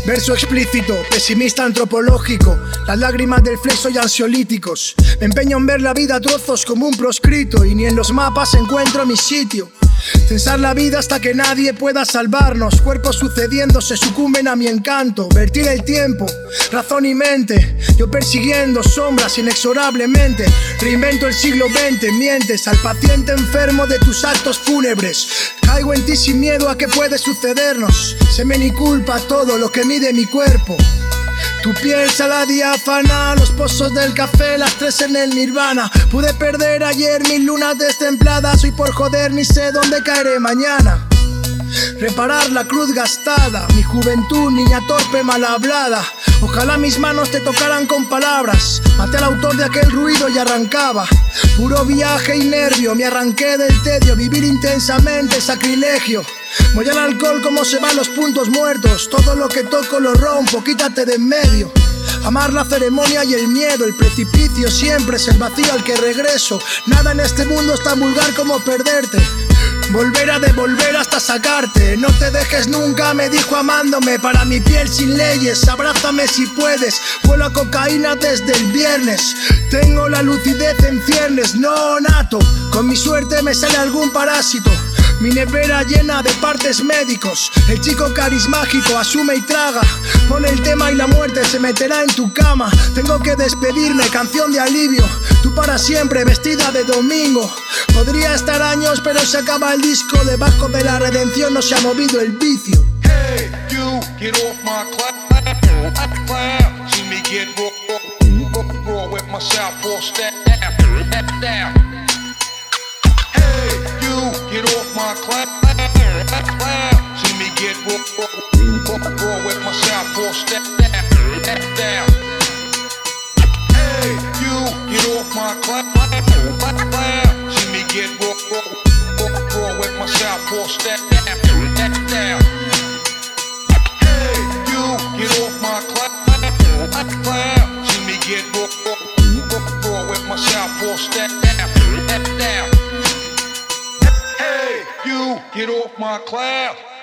Verso explícito, pesimista antropológico. Las lágrimas del flexo y ansiolíticos. Me empeño en ver la vida a trozos como un proscrito, y ni en los mapas encuentro mi sitio. Censar la vida hasta que nadie pueda salvarnos. Cuerpos sucediéndose sucumben a mi encanto. Vertir el tiempo, razón y mente. Yo persiguiendo sombras inexorablemente. Reinvento el siglo XX, mientes al paciente enfermo de tus actos fúnebres. Caigo en ti sin miedo a que puede sucedernos. Se me ni culpa todo lo que mide mi cuerpo. Tu piel sala diáfana, los pozos del café, las 3 en el nirvana. Pude perder ayer 1000 lunas destempladas. Hoy por joder ni sé dónde caeré mañana. Reparar la cruz gastada, mi juventud, niña torpe mal hablada. Ojalá mis manos te tocaran con palabras. Maté al autor de aquel ruido y arrancaba. Puro viaje y nervio, me arranqué del tedio. Vivir intensamente, sacrilegio. Voy al alcohol como se van los puntos muertos. Todo lo que toco lo rompo, quítate de en medio. Amar la ceremonia y el miedo, el precipicio siempre es el vacío al que regreso. Nada en este mundo es tan vulgar como perderte. Volver a devolver hasta sacarte. No te dejes nunca, me dijo amándome. Para mi piel sin leyes, abrázame si puedes. Vuelo a cocaína desde el viernes. Tengo la lucidez en ciernes, no nato. Con mi suerte me sale algún parásito. Mi nevera llena de partes médicos. El chico carismático asume y traga. Pone el tema y la muerte se meterá en tu cama. Tengo que despedirme, canción de alivio. Tú para siempre, vestida de domingo. Podría estar años, pero se acaba el disco. Debajo de la redención no se ha movido el vicio. Hey, you, get off my cloud. See me get raw with my southpaw step down. Hey, you, get off my cloud. See me get raw with my southpaw step down. Hey, you, get off my cloud. See me get raw with my southpaw step down. Hey, you, get off my cloud. See me get raw with my southpaw step down. Hey, you, get off my cloud.